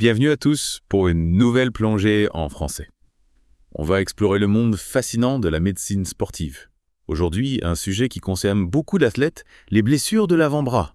Bienvenue à tous pour une nouvelle plongée en français. On va explorer le monde fascinant de la médecine sportive. Aujourd'hui, un sujet qui concerne beaucoup d'athlètes, les blessures de l'avant-bras.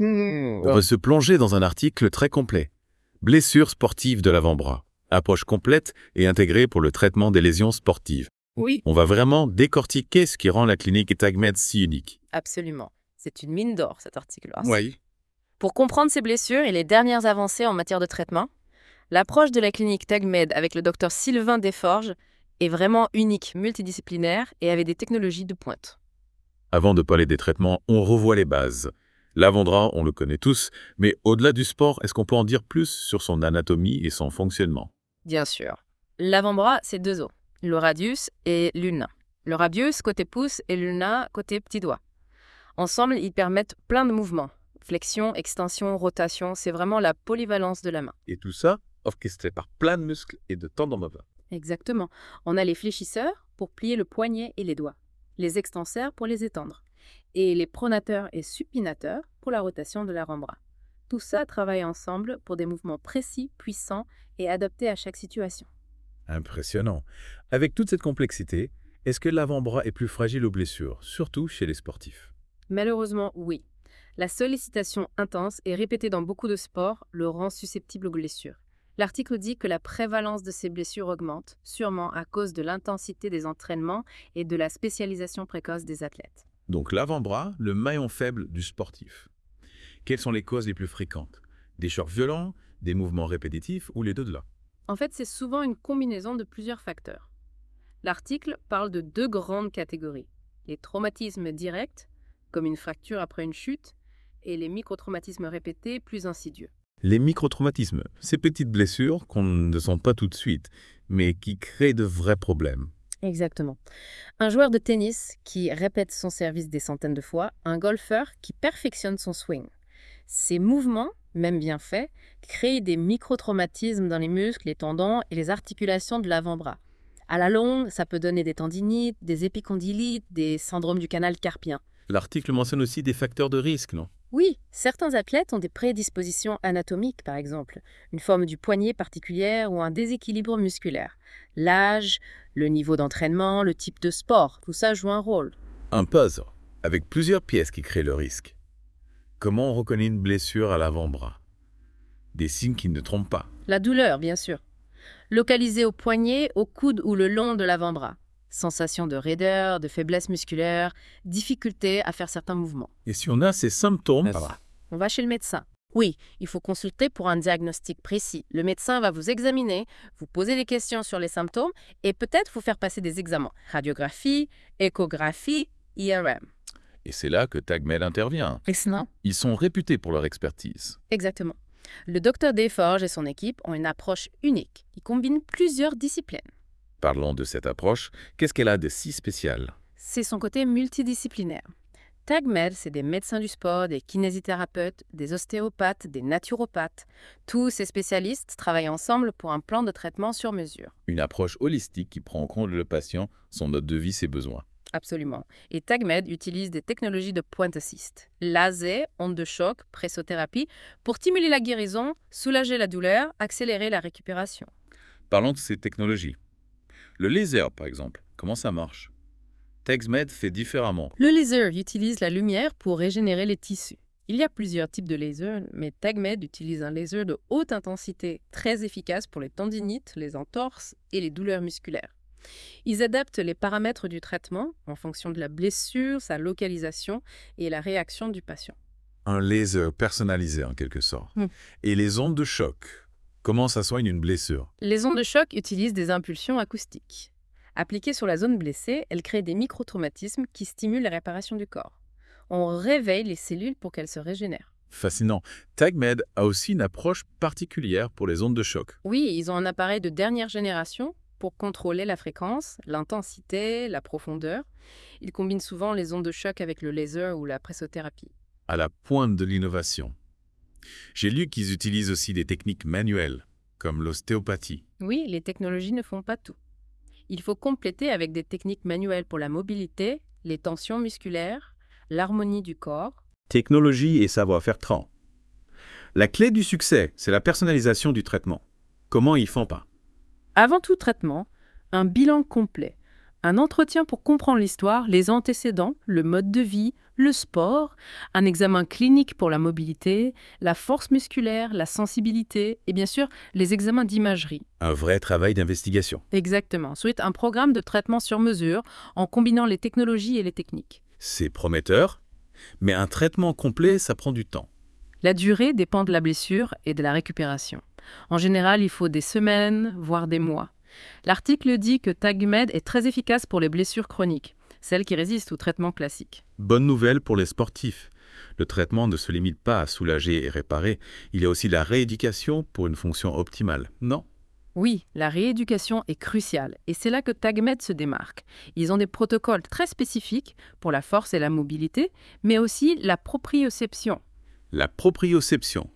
On va se plonger dans un article très complet. Blessures sportives de l'avant-bras. Approche complète et intégrée pour le traitement des lésions sportives. Oui, On va vraiment décortiquer ce qui rend la clinique TagMed si unique. absolument. C'est une mine d'or, cet article. Oui. Pour comprendre ces blessures et les dernières avancées en matière de traitement, l'approche de la clinique TagMed avec le docteur Sylvain Desforges est vraiment unique, multidisciplinaire et avec des technologies de pointe. Avant de parler des traitements, on revoit les bases. L'avant-bras, on le connaît tous, mais au-delà du sport, est-ce qu'on peut en dire plus sur son anatomie et son fonctionnement? Bien sûr. L'avant-bras, c'est deux os, le radius et l'ulna. Le radius côté pouce et l'ulna côté petit doigt. Ensemble, ils permettent plein de mouvements. Flexion, extension, rotation, c'est vraiment la polyvalence de la main. Et tout ça, orchestré par plein de muscles et de tendons movables. Exactement. On a les fléchisseurs pour plier le poignet et les doigts, les extenseurs pour les étendre, et les pronateurs et supinateurs pour la rotation de l'avant-bras. Tout ça travaille ensemble pour des mouvements précis, puissants et adaptés à chaque situation. Impressionnant. Avec toute cette complexité, est-ce que l'avant-bras est plus fragile aux blessures, surtout chez les sportifs? Malheureusement, oui. La sollicitation intense et répétée dans beaucoup de sports le rend susceptible aux blessures. L'article dit que la prévalence de ces blessures augmente, sûrement à cause de l'intensité des entraînements et de la spécialisation précoce des athlètes. Donc l'avant-bras, le maillon faible du sportif. Quelles sont les causes les plus fréquentes? Des chocs violents, des mouvements répétitifs ou les deux de là? En fait, c'est souvent une combinaison de plusieurs facteurs. L'article parle de deux grandes catégories. Les traumatismes directs, comme une fracture après une chute, et les microtraumatismes répétés plus insidieux. Les microtraumatismes, ces petites blessures qu'on ne sent pas tout de suite, mais qui créent de vrais problèmes. Exactement. Un joueur de tennis qui répète son service des centaines de fois, un golfeur qui perfectionne son swing. Ces mouvements, même bien faits, créent des microtraumatismes dans les muscles, les tendons et les articulations de l'avant-bras. À la longue, ça peut donner des tendinites, des épicondylites, des syndromes du canal carpien. L'article mentionne aussi des facteurs de risque, non? Oui, certains athlètes ont des prédispositions anatomiques, par exemple, une forme du poignet particulière ou un déséquilibre musculaire. L'âge, le niveau d'entraînement, le type de sport, tout ça joue un rôle. Un puzzle, avec plusieurs pièces qui créent le risque. Comment on reconnaît une blessure à l'avant-bras? Des signes qui ne trompent pas. La douleur, bien sûr. Localisée au poignet, au coude ou le long de l'avant-bras. Sensation de raideur, de faiblesse musculaire, difficulté à faire certains mouvements. Et si on a ces symptômes, On va chez le médecin. Oui, il faut consulter pour un diagnostic précis. Le médecin va vous examiner, vous poser des questions sur les symptômes et peut-être vous faire passer des examens. Radiographie, échographie, IRM. et c'est là que TagMed intervient. Excellent. Ils sont réputés pour leur expertise. Exactement. Le docteur Desforges et son équipe ont une approche unique. Ils combinent plusieurs disciplines. Parlons de cette approche. Qu'est-ce qu'elle a de si spécial? C'est son côté multidisciplinaire. TagMed, c'est des médecins du sport, des kinésithérapeutes, des ostéopathes, des naturopathes. Tous ces spécialistes travaillent ensemble pour un plan de traitement sur mesure. Une approche holistique qui prend en compte le patient, son mode de vie, ses besoins. Absolument. Et TagMed utilise des technologies de pointe assist. Laser, ondes de choc, pressothérapie, pour stimuler la guérison, soulager la douleur, accélérer la récupération. Parlons de ces technologies. Le laser, par exemple, comment ça marche? TagMed fait différemment. Le laser utilise la lumière pour régénérer les tissus. Il y a plusieurs types de lasers, mais TagMed utilise un laser de haute intensité très efficace pour les tendinites, les entorses et les douleurs musculaires. Ils adaptent les paramètres du traitement en fonction de la blessure, sa localisation et la réaction du patient. Un laser personnalisé en quelque sorte. Et les ondes de choc, comment ça soigne une blessure? Les ondes de choc utilisent des impulsions acoustiques. Appliquées sur la zone blessée, elles créent des microtraumatismes qui stimulent la réparation du corps. On réveille les cellules pour qu'elles se régénèrent. Fascinant. TagMed a aussi une approche particulière pour les ondes de choc. Oui, ils ont un appareil de dernière génération pour contrôler la fréquence, l'intensité, la profondeur. Ils combinent souvent les ondes de choc avec le laser ou la pressothérapie. À la pointe de l'innovation. J'ai lu qu'ils utilisent aussi des techniques manuelles, comme l'ostéopathie. Oui, les technologies ne font pas tout. Il faut compléter avec des techniques manuelles pour la mobilité, les tensions musculaires, l'harmonie du corps. Technologie et savoir-faire 30. La clé du succès, c'est la personnalisation du traitement. Comment ils font pas? Avant tout traitement, un bilan complet. Un entretien pour comprendre l'histoire, les antécédents, le mode de vie, le sport, un examen clinique pour la mobilité, la force musculaire, la sensibilité et bien sûr les examens d'imagerie. Un vrai travail d'investigation. Exactement. Ensuite, un programme de traitement sur mesure en combinant les technologies et les techniques. C'est prometteur, mais un traitement complet, ça prend du temps. La durée dépend de la blessure et de la récupération. En général, il faut des semaines, voire des mois. L'article dit que TagMed est très efficace pour les blessures chroniques, celles qui résistent au traitement classique. Bonne nouvelle pour les sportifs. Le traitement ne se limite pas à soulager et réparer, il y a aussi la rééducation pour une fonction optimale, non? Oui, la rééducation est cruciale et c'est là que TagMed se démarque. Ils ont des protocoles très spécifiques pour la force et la mobilité, mais aussi la proprioception. La proprioception.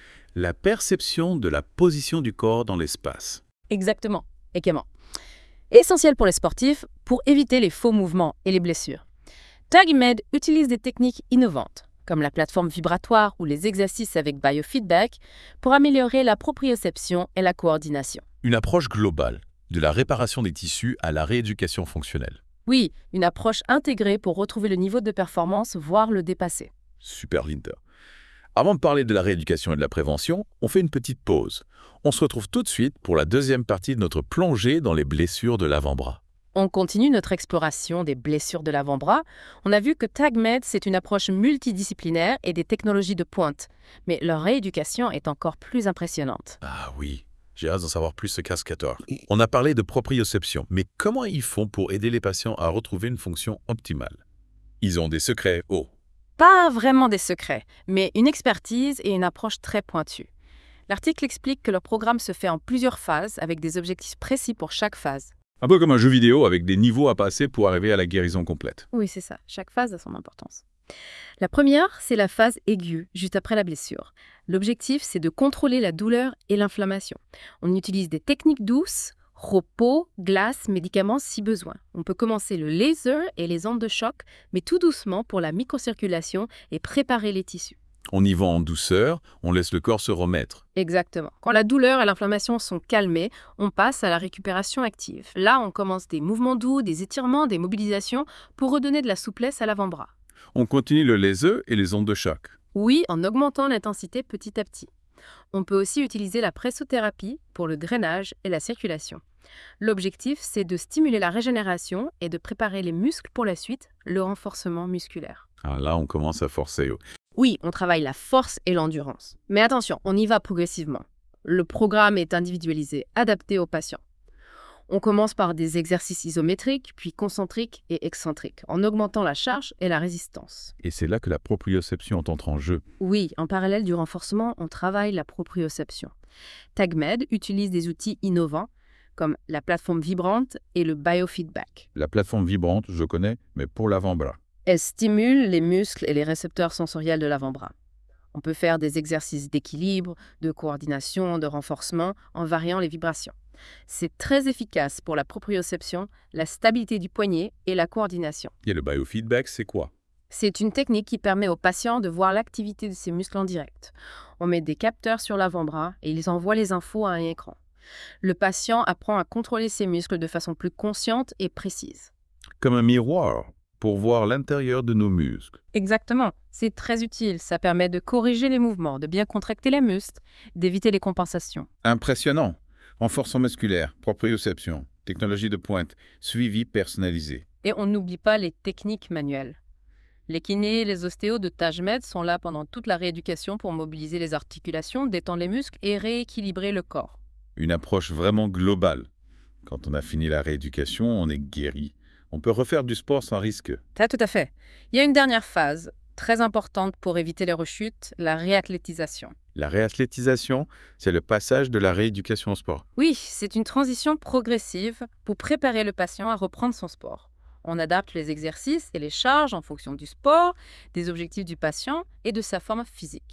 La perception de la position du corps dans l'espace. Exactement, également. Essentiel pour les sportifs pour éviter les faux mouvements et les blessures. TagMed utilise des techniques innovantes, comme la plateforme vibratoire ou les exercices avec biofeedback, pour améliorer la proprioception et la coordination. Une approche globale, de la réparation des tissus à la rééducation fonctionnelle. Oui, une approche intégrée pour retrouver le niveau de performance, voire le dépasser. Super, Linter. Avant de parler de la rééducation et de la prévention, on fait une petite pause. On se retrouve tout de suite pour la deuxième partie de notre plongée dans les blessures de l'avant-bras. On continue notre exploration des blessures de l'avant-bras. On a vu que TagMed, c'est une approche multidisciplinaire et des technologies de pointe. Mais leur rééducation est encore plus impressionnante. Ah oui, j'ai hâte d'en savoir plus ce cascateur. On a parlé de proprioception, mais comment ils font pour aider les patients à retrouver une fonction optimale? Ils ont des secrets, oh. Pas vraiment des secrets, mais une expertise et une approche très pointue. L'article explique que leur programme se fait en plusieurs phases avec des objectifs précis pour chaque phase. Un peu comme un jeu vidéo avec des niveaux à passer pour arriver à la guérison complète. Oui, c'est ça. Chaque phase a son importance. La première, c'est la phase aiguë, juste après la blessure. L'objectif, c'est de contrôler la douleur et l'inflammation. On utilise des techniques douces, repos, glace, médicaments si besoin. On peut commencer le laser et les ondes de choc, mais tout doucement pour la microcirculation et préparer les tissus. On y va en douceur, on laisse le corps se remettre. Exactement. Quand la douleur et l'inflammation sont calmées, on passe à la récupération active. Là, on commence des mouvements doux, des étirements, des mobilisations pour redonner de la souplesse à l'avant-bras. On continue le laser et les ondes de choc. Oui, en augmentant l'intensité petit à petit. On peut aussi utiliser la pressothérapie pour le drainage et la circulation. L'objectif, c'est de stimuler la régénération et de préparer les muscles pour la suite, le renforcement musculaire. Ah là, on commence à forcer. Oui, on travaille la force et l'endurance. Mais attention, on y va progressivement. Le programme est individualisé, adapté aux patients. On commence par des exercices isométriques, puis concentriques et excentriques, en augmentant la charge et la résistance. Et c'est là que la proprioception entre en jeu. Oui, en parallèle du renforcement, on travaille la proprioception. TagMed utilise des outils innovants, comme la plateforme vibrante et le biofeedback. La plateforme vibrante, je connais, mais pour l'avant-bras. Elle stimule les muscles et les récepteurs sensoriels de l'avant-bras. On peut faire des exercices d'équilibre, de coordination, de renforcement en variant les vibrations. C'est très efficace pour la proprioception, la stabilité du poignet et la coordination. Et le biofeedback, c'est quoi? C'est une technique qui permet aux patients de voir l'activité de ses muscles en direct. On met des capteurs sur l'avant-bras et ils envoient les infos à un écran. Le patient apprend à contrôler ses muscles de façon plus consciente et précise. Comme un miroir, pour voir l'intérieur de nos muscles. Exactement. C'est très utile. Ça permet de corriger les mouvements, de bien contracter les muscles, d'éviter les compensations. Impressionnant. Renforcement musculaire, proprioception, technologie de pointe, suivi personnalisé. Et on n'oublie pas les techniques manuelles. Les kinés et les ostéos de TagMed sont là pendant toute la rééducation pour mobiliser les articulations, détendre les muscles et rééquilibrer le corps. Une approche vraiment globale. Quand on a fini la rééducation, on est guéri. On peut refaire du sport sans risque. Ça, tout à fait. Il y a une dernière phase, très importante pour éviter les rechutes, la réathlétisation. La réathlétisation, c'est le passage de la rééducation au sport. Oui, c'est une transition progressive pour préparer le patient à reprendre son sport. On adapte les exercices et les charges en fonction du sport, des objectifs du patient et de sa forme physique.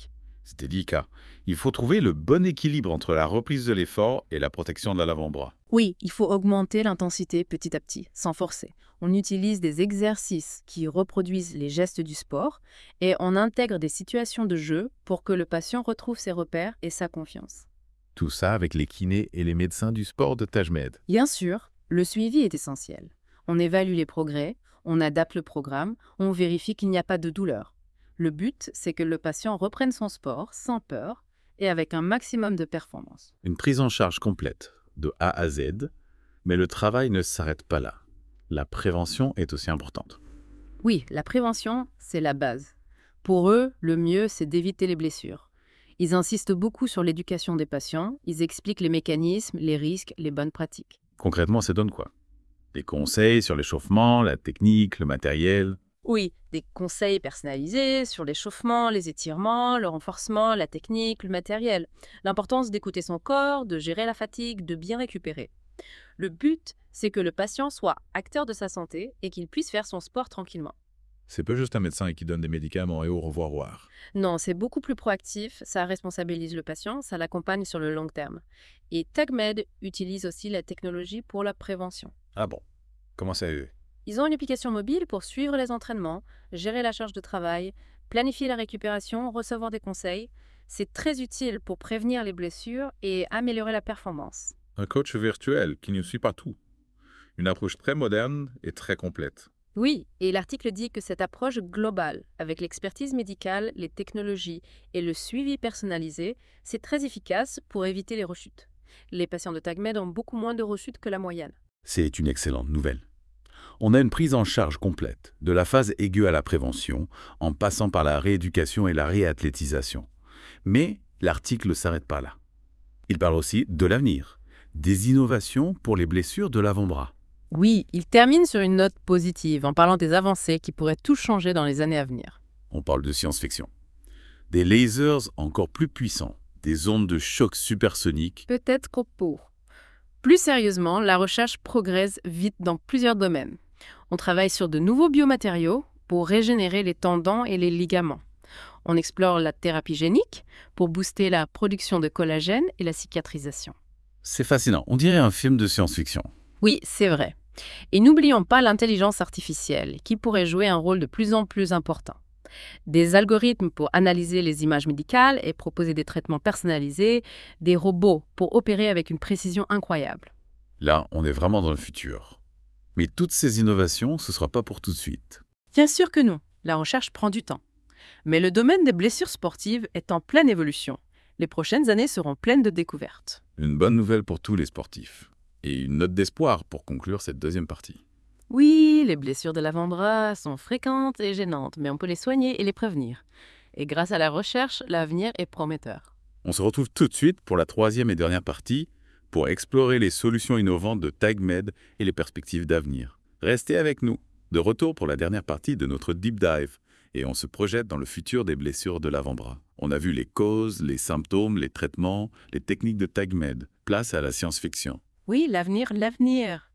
C'est délicat. Il faut trouver le bon équilibre entre la reprise de l'effort et la protection de l'avant-bras. Oui, il faut augmenter l'intensité petit à petit, sans forcer. On utilise des exercices qui reproduisent les gestes du sport et on intègre des situations de jeu pour que le patient retrouve ses repères et sa confiance. Tout ça avec les kinés et les médecins du sport de TAJMED. Bien sûr, le suivi est essentiel. On évalue les progrès, on adapte le programme, on vérifie qu'il n'y a pas de douleur. Le but, c'est que le patient reprenne son sport sans peur et avec un maximum de performance. Une prise en charge complète, de A à Z, mais le travail ne s'arrête pas là. La prévention est aussi importante. Oui, la prévention, c'est la base. Pour eux, le mieux, c'est d'éviter les blessures. Ils insistent beaucoup sur l'éducation des patients, ils expliquent les mécanismes, les risques, les bonnes pratiques. Concrètement, ça donne quoi? Des conseils sur l'échauffement, la technique, le matériel. Oui, des conseils personnalisés sur l'échauffement, les étirements, le renforcement, la technique, le matériel. L'importance d'écouter son corps, de gérer la fatigue, de bien récupérer. Le but, c'est que le patient soit acteur de sa santé et qu'il puisse faire son sport tranquillement. C'est pas juste un médecin qui donne des médicaments et au revoir. Non, c'est beaucoup plus proactif, ça responsabilise le patient, ça l'accompagne sur le long terme. Et TagMed utilise aussi la technologie pour la prévention. Ah bon? Comment ça eux? Ils ont une application mobile pour suivre les entraînements, gérer la charge de travail, planifier la récupération, recevoir des conseils. C'est très utile pour prévenir les blessures et améliorer la performance. Un coach virtuel qui ne suit pas tout. Une approche très moderne et très complète. Oui, et l'article dit que cette approche globale, avec l'expertise médicale, les technologies et le suivi personnalisé, c'est très efficace pour éviter les rechutes. Les patients de TagMed ont beaucoup moins de rechutes que la moyenne. C'est une excellente nouvelle. On a une prise en charge complète, de la phase aiguë à la prévention, en passant par la rééducation et la réathlétisation. Mais l'article ne s'arrête pas là. Il parle aussi de l'avenir, des innovations pour les blessures de l'avant-bras. Oui, il termine sur une note positive en parlant des avancées qui pourraient tout changer dans les années à venir. On parle de science-fiction. Des lasers encore plus puissants, des ondes de choc supersoniques. Peut-être qu'au pour. Plus sérieusement, la recherche progresse vite dans plusieurs domaines. On travaille sur de nouveaux biomatériaux pour régénérer les tendons et les ligaments. On explore la thérapie génique pour booster la production de collagène et la cicatrisation. C'est fascinant, on dirait un film de science-fiction. Oui, c'est vrai. Et n'oublions pas l'intelligence artificielle, qui pourrait jouer un rôle de plus en plus important. Des algorithmes pour analyser les images médicales et proposer des traitements personnalisés, des robots pour opérer avec une précision incroyable. Là, on est vraiment dans le futur. Mais toutes ces innovations, ce ne sera pas pour tout de suite. Bien sûr que non, la recherche prend du temps. Mais le domaine des blessures sportives est en pleine évolution. Les prochaines années seront pleines de découvertes. Une bonne nouvelle pour tous les sportifs. Et une note d'espoir pour conclure cette deuxième partie. Oui, les blessures de l'avant-bras sont fréquentes et gênantes, mais on peut les soigner et les prévenir. Et grâce à la recherche, l'avenir est prometteur. On se retrouve tout de suite pour la troisième et dernière partie pour explorer les solutions innovantes de TagMed et les perspectives d'avenir. Restez avec nous, de retour pour la dernière partie de notre Deep Dive, et on se projette dans le futur des blessures de l'avant-bras. On a vu les causes, les symptômes, les traitements, les techniques de TagMed. Place à la science-fiction. Oui, l'avenir, l'avenir.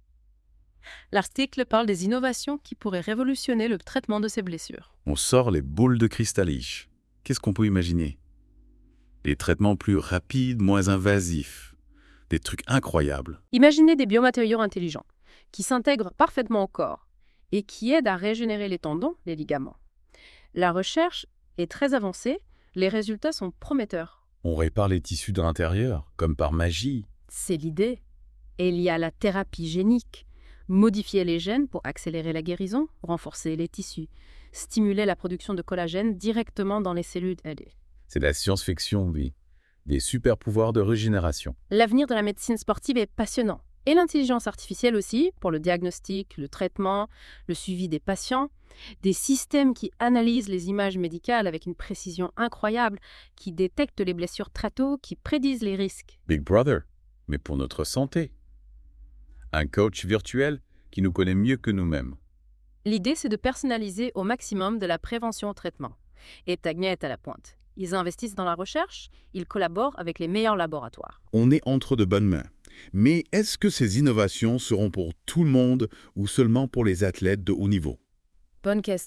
L'article parle des innovations qui pourraient révolutionner le traitement de ces blessures. On sort les boules de cristalliche. Qu'est-ce qu'on peut imaginer? Des traitements plus rapides, moins invasifs. Des trucs incroyables. Imaginez des biomatériaux intelligents qui s'intègrent parfaitement au corps et qui aident à régénérer les tendons, les ligaments. La recherche est très avancée, les résultats sont prometteurs. On répare les tissus de l'intérieur, comme par magie. C'est l'idée. Et il y a la thérapie génique. Modifier les gènes pour accélérer la guérison, renforcer les tissus, stimuler la production de collagène directement dans les cellules aidées. C'est de la science-fiction, oui. Des super pouvoirs de régénération. L'avenir de la médecine sportive est passionnant. Et l'intelligence artificielle aussi, pour le diagnostic, le traitement, le suivi des patients. Des systèmes qui analysent les images médicales avec une précision incroyable, qui détectent les blessures très tôt, qui prédisent les risques. Big Brother, mais pour notre santé. Un coach virtuel qui nous connaît mieux que nous-mêmes. L'idée, c'est de personnaliser au maximum de la prévention au traitement. Et TagMed est à la pointe. Ils investissent dans la recherche, ils collaborent avec les meilleurs laboratoires. On est entre de bonnes mains. Mais est-ce que ces innovations seront pour tout le monde ou seulement pour les athlètes de haut niveau? Bonne question.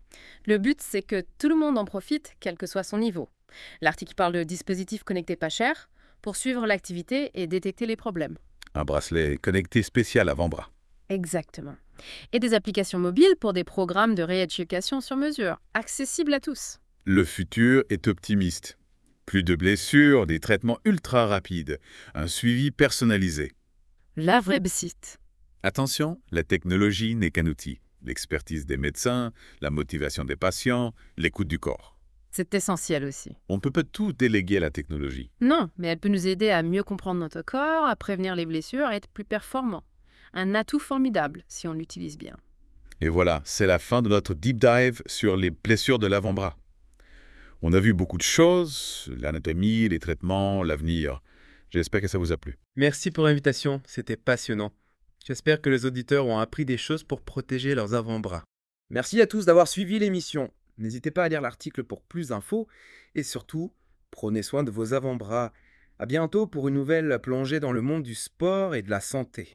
Le but, c'est que tout le monde en profite, quel que soit son niveau. L'article parle de dispositifs connectés pas chers pour suivre l'activité et détecter les problèmes. Un bracelet connecté spécial avant-bras. Exactement. Et des applications mobiles pour des programmes de rééducation sur mesure, accessibles à tous. Le futur est optimiste. Plus de blessures, des traitements ultra rapides, un suivi personnalisé. La vraie site. Attention, la technologie n'est qu'un outil. L'expertise des médecins, la motivation des patients, l'écoute du corps. C'est essentiel aussi. On ne peut pas tout déléguer à la technologie. Non, mais elle peut nous aider à mieux comprendre notre corps, à prévenir les blessures et être plus performants. Un atout formidable si on l'utilise bien. Et voilà, c'est la fin de notre deep dive sur les blessures de l'avant-bras. On a vu beaucoup de choses, l'anatomie, les traitements, l'avenir. J'espère que ça vous a plu. Merci pour l'invitation, c'était passionnant. J'espère que les auditeurs ont appris des choses pour protéger leurs avant-bras. Merci à tous d'avoir suivi l'émission. N'hésitez pas à lire l'article pour plus d'infos et surtout, prenez soin de vos avant-bras. À bientôt pour une nouvelle plongée dans le monde du sport et de la santé.